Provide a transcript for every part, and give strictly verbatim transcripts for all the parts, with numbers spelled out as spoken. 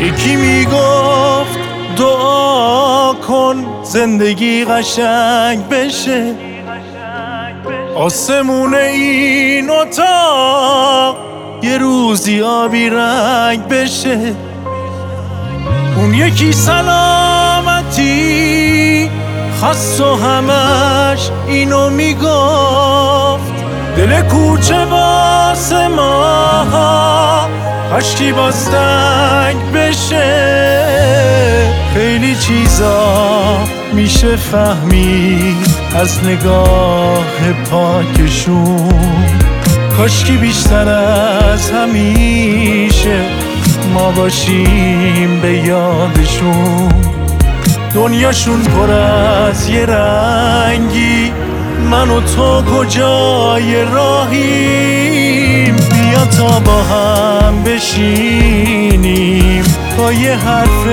یکی میگفت دعا کن زندگی قشنگ بشه، آسمون این اتاق یه روزی آبی رنگ بشه. اون یکی سلامتی خواست و همش اینو میگفت، دل کوچه واسه ما کاشکی باز تنگ بشه. خیلی چیزا میشه فهمید از نگاه پاکشون، کاشکی بیشتر از همیشه ما باشیم به یادشون. دنیاشون پر از یه رنگی، من و تو کجای راهیم؟ بیا تا با هم بشینیم با یه حرف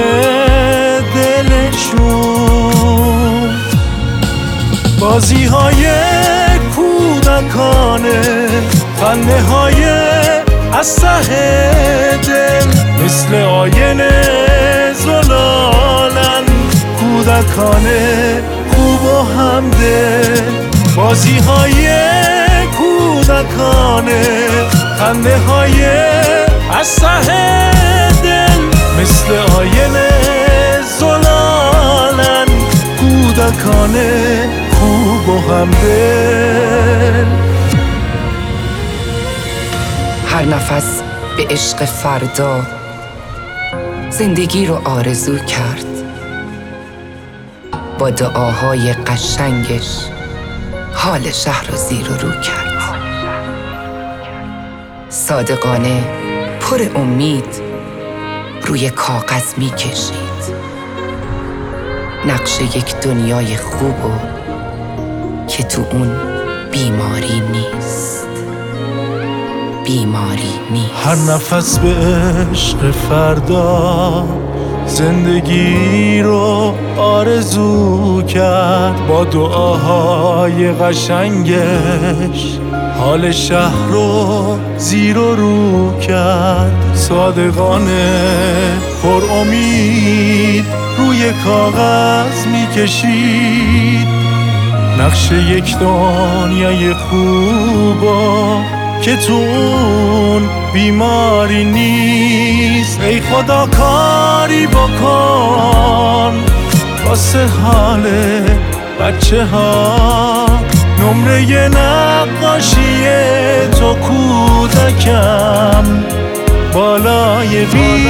دلشون. بازی های کودکانه، خنده های از ته دل، مثل آینه زلالن کودکانه خوب و همدل. بازی های کودکانه، خنده های از ته دل، مثل آینه زلالن کودکانه خوب و همدل. هر نفس به عشق فردا زندگی رو آرزو کرد، با دعاهای قشنگش حال شهر رو زیر و رو کرد. صادقانه پر امید روی کاغذ می کشید، نقش یک دنیای خوب و که تو اون بیماری نیست، بیماری نیست. هر نفس به عشق فردا زندگی رو آرزو کرد، با دعاهای قشنگش حال شهر رو زیر و رو کرد. صادقانه پر امید روی کاغذ میکشید، نقش یک دنیای خوبا که تو اون بیماری نیست. ای خدا کاری بکن واسه حال بچه ها، نمره نقاشی تو کودکم بالای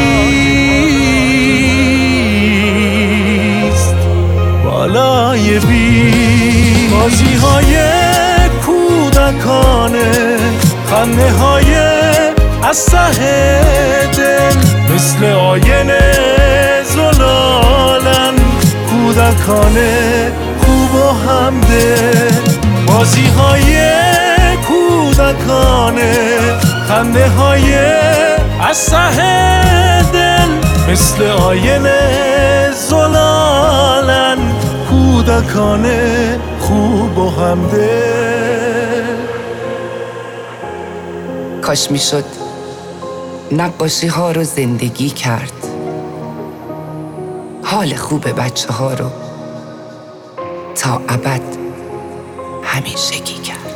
بیست، بالای بیست. بازی های کودکانه، خنده های از ته دل، مثل آینه زلالن کودکانه خوب و همدل. بازی های کودکانه، خنده های از ته دل، مثل آینه زلالن کودکانه خوب و همدل. کاش میشد نقاشی ها رو زندگی کرد، حال خوب بچه ها رو تا ابد همیشگی کرد.